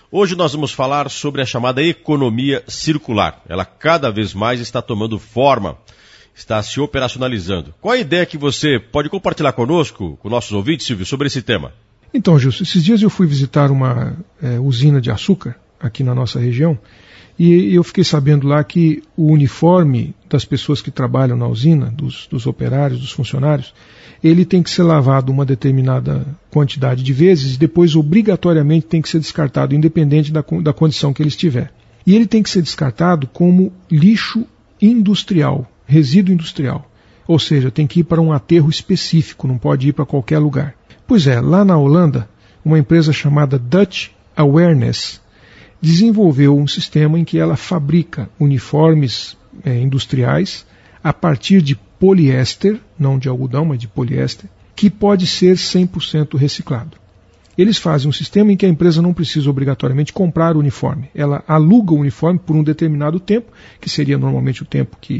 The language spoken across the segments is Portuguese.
Hoje nós vamos falar sobre a chamada economia circular. Ela cada vez mais está tomando forma, está se operacionalizando. Qual a ideia que você pode compartilhar conosco, com nossos ouvintes, Silvio, sobre esse tema? Então, Gilson, esses dias eu fui visitar uma usina de açúcar aqui na nossa região e eu fiquei sabendo lá que o uniforme das pessoas que trabalham na usina, dos operários, dos funcionários, ele tem que ser lavado uma determinada quantidade de vezes e depois obrigatoriamente tem que ser descartado, independente da condição que ele estiver. E ele tem que ser descartado como lixo industrial, resíduo industrial. Ou seja, tem que ir para um aterro específico, não pode ir para qualquer lugar. Pois é, lá na Holanda, uma empresa chamada Dutch Awareness desenvolveu um sistema em que ela fabrica uniformes industriais a partir de poliéster, não de algodão, mas de poliéster, que pode ser 100% reciclado. Eles fazem um sistema em que a empresa não precisa obrigatoriamente comprar o uniforme. Ela aluga o uniforme por um determinado tempo, que seria normalmente o tempo que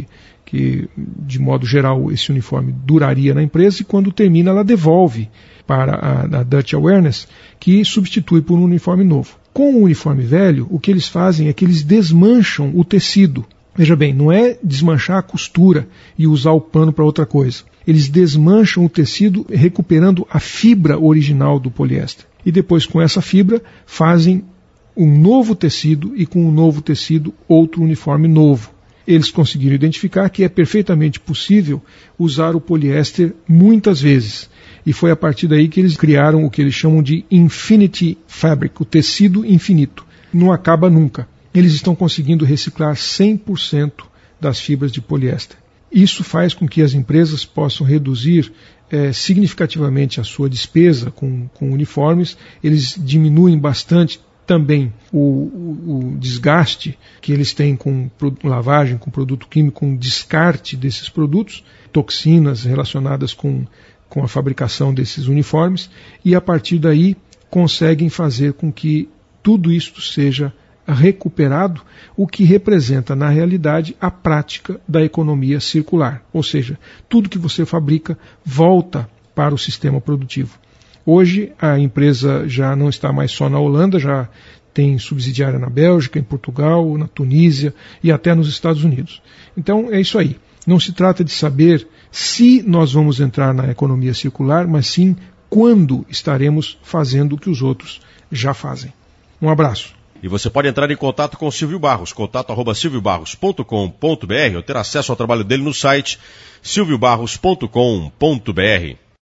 de modo geral, esse uniforme duraria na empresa, e quando termina ela devolve para a Dutch Awareness, que substitui por um uniforme novo. Com o uniforme velho, o que eles fazem é que eles desmancham o tecido. Veja bem, não é desmanchar a costura e usar o pano para outra coisa. Eles desmancham o tecido recuperando a fibra original do poliéster. E depois, com essa fibra, fazem um novo tecido e com um novo tecido, outro uniforme novo. Eles conseguiram identificar que é perfeitamente possível usar o poliéster muitas vezes. E foi a partir daí que eles criaram o que eles chamam de Infinity Fabric, o tecido infinito. Não acaba nunca. Eles estão conseguindo reciclar 100% das fibras de poliéster. Isso faz com que as empresas possam reduzir significativamente a sua despesa com uniformes. Eles diminuem bastante também o desgaste que eles têm com lavagem, com produto químico, com descarte desses produtos, toxinas relacionadas com a fabricação desses uniformes, e a partir daí conseguem fazer com que tudo isto seja recuperado, o que representa na realidade a prática da economia circular. Ou seja, tudo que você fabrica volta para o sistema produtivo. Hoje a empresa já não está mais só na Holanda, já tem subsidiária na Bélgica, em Portugal, na Tunísia e até nos Estados Unidos. Então é isso aí. Não se trata de saber se nós vamos entrar na economia circular, mas sim quando estaremos fazendo o que os outros já fazem. Um abraço. E você pode entrar em contato com o Silvio Barros, contato@silviobarros.com.br, ou ter acesso ao trabalho dele no site silviobarros.com.br.